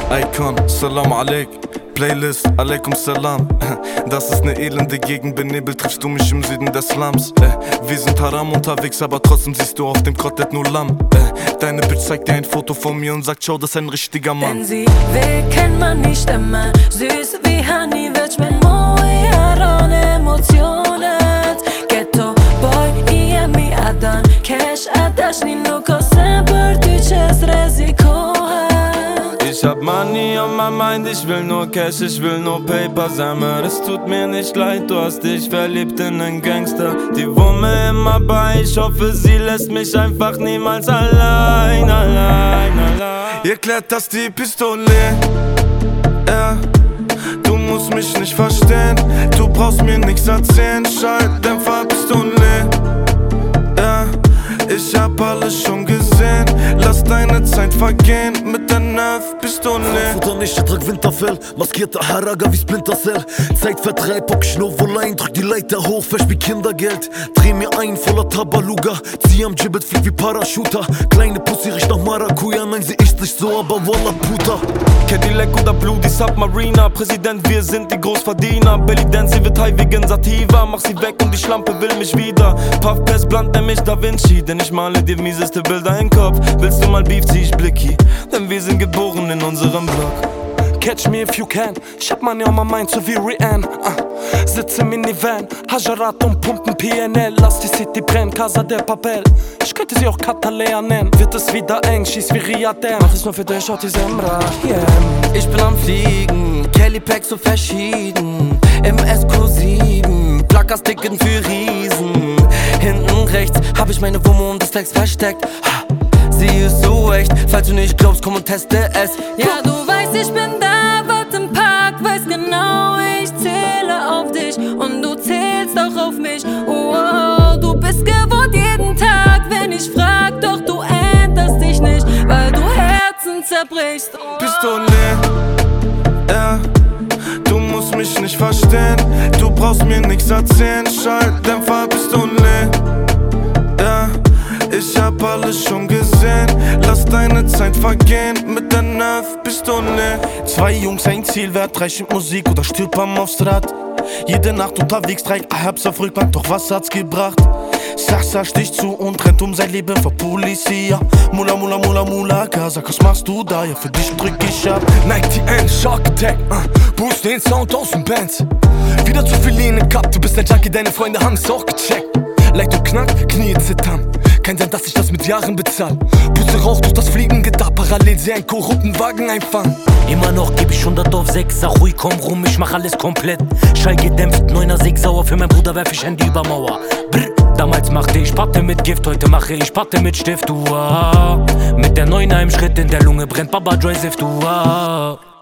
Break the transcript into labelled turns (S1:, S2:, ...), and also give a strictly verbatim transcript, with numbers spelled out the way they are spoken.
S1: Icon, Salam Aleik, Playlist, Aleikum Salam. Das ist ne elende Gegend, benebelt triffst du mich im Süden des Slums. Wir sind haram unterwegs, aber trotzdem siehst du auf dem Krottet nur Lamm. Deine Bitch zeigt dir ein Foto von mir und sagt, schau, das ist ein richtiger Mann.
S2: Wenn sie will, kennt man nicht immer. Süß wie Honey, wird mit Mojaron Emotionen. Ghetto Boy, I mi adan Cash adash ni nuko semper Tyches Risiko.
S3: Ich hab Money on my mind, ich will nur Cash, ich will nur Paper sammeln. Es tut mir nicht leid, du hast dich verliebt in einen Gangster. Die Wumme immer bei, ich hoffe, sie lässt mich einfach niemals allein, allein, allein.
S1: Ihr klärt, dass die Pistole, ja. Du musst mich nicht verstehen, du brauchst mir nichts erzählen. Schalldämpfer, Pistole, ja. Ich hab alles schon gesehen, lass deine Zeit vergehen mit der Nerv-Pistole.
S4: Futter nicht, ich trag Winterfell, maskierte Haraga wie Splinter Cell. Zeitvertreib, Bock, Schnurrwolein, drück die Leiter hoch, verspiel Kindergeld. Dreh mir ein, voller Tabaluga, zieh am Gibbet, flieg wie Parachuter. Kleine Pussy riecht nach Maracuja, nein, sie ist nicht so, aber Wallah Puta.
S3: Cadillac oder Blue, die Submarina. Präsident, wir sind die Großverdiener. Belly Dance, sie wird high wegen Sativa. Mach sie weg und die Schlampe will mich wieder. Puff Pass, blunt, nenn mich Da Vinci. Denn ich male dir mieseste Bilder in Kopf. Willst du mal Beef, zieh ich Blicky. Denn wir sind geboren in unserem Block.
S5: Catch me if you can, ich hab Money on my mind, so wie Rihanna. uh. Sitze im Minivan, Hajarat und pumpen P N L. Lass die City brennen, Casa de Papel. Ich könnte sie auch Katalea nennen. Wird es wieder eng, schieß wie Riyadh. Mach es nur für dich, schaut die Semra, yeah.
S6: Ich bin am Fliegen, Kelly Pack so verschieden. Im S Q sieben, Plakasticken für Riesen. Hinten rechts hab ich meine Wumme und das Text versteckt. Sie ist so echt, falls du nicht glaubst, komm und teste es.
S2: Ja, du weißt, ich bin da, wart im Park, weiß genau, ich zähle auf dich und du zählst auch auf mich. Oh, oh, du bist gewohnt jeden Tag, wenn ich frag, doch du änderst dich nicht, weil du Herzen zerbrichst. Oh,
S1: Pistole, ja. Du musst mich nicht verstehen, du brauchst mir nichts erzählen. Schalldämpfer, Pistole, ja. Ich hab alles schon gesehen, lass deine Zeit vergehen mit der Nerv-Pistole. Zwei Jungs, ein Ziel, wer hat reich mit Musik oder stirbt am Aufstrat. Jede Nacht unterwegs, drei Ahabs auf Rückbank, doch was hat's gebracht? Sasa sticht zu und rennt um sein Leben vor Polizia. Mula, mula, mula, mula, Gaza, was machst du da? Ja, für dich drück ich ab.
S5: Nike N, Shark Attack, uh, boost den Sound aus dem Bands. Wieder zu viel Linie gehabt, du bist ein Junkie, deine Freunde haben es auch gecheckt. Leicht und knack, Knie zittern. Kein Sein, dass ich das mit Jahren bezahl. Puste Rauch durch das Fliegengitter, parallel sie einen korrupten Wagen einfahren.
S7: Immer noch geb ich hundert auf sechs, sag ruhig, komm rum, ich mach alles komplett. Schall gedämpft, neuner Sig sauer, für mein Bruder werf ich Handy über Mauer. Brr. Damals machte ich Patte mit Gift, heute mache ich Patte mit Stift, uah. Mit der Neuner im Schritt, in der Lunge brennt Baba Joy Sift, uah.